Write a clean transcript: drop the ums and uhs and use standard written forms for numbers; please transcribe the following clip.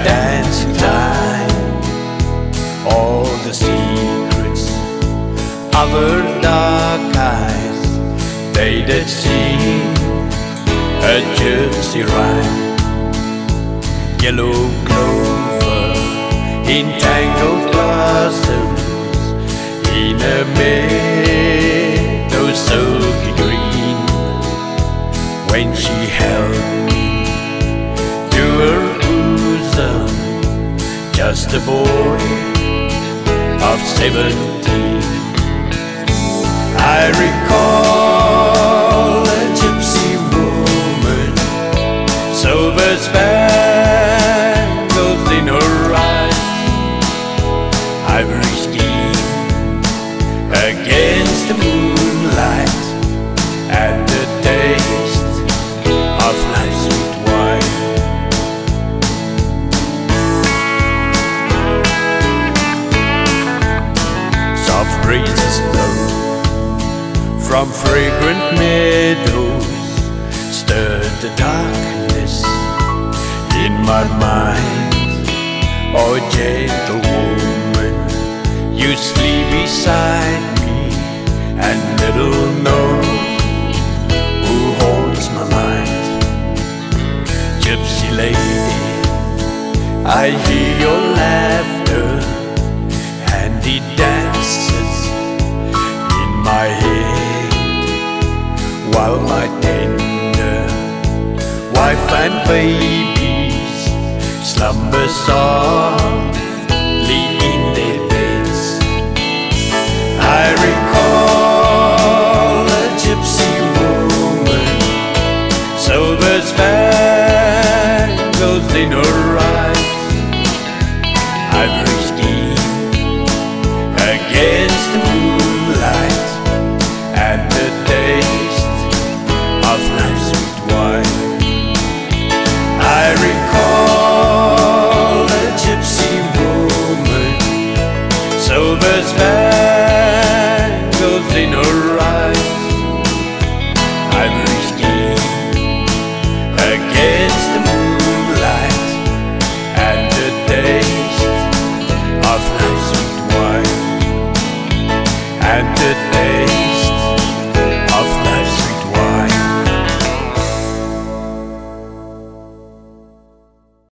dancing time, all the secrets of her dark eyes, they did sing a gypsy rhyme. Yellow clover in tangled blossoms, in a meadow silky green, when she held me to her bosom, just a boy of 17. I recall a gypsy woman, silver spangles in her eyes, ivory skin against the moonlight, and the taste of life's sweet wine. Soft breezes blow from fragrant meadows, stirred the darkness in my mind. Oh, gentle woman, you sleep beside me, and little knows who holds my mind. Gypsy lady, I hear your laughter, and it dances in my head, while my tender wife and babies slumber softly in their beds. I recall a gypsy woman, silver spangles in her eyes, ivory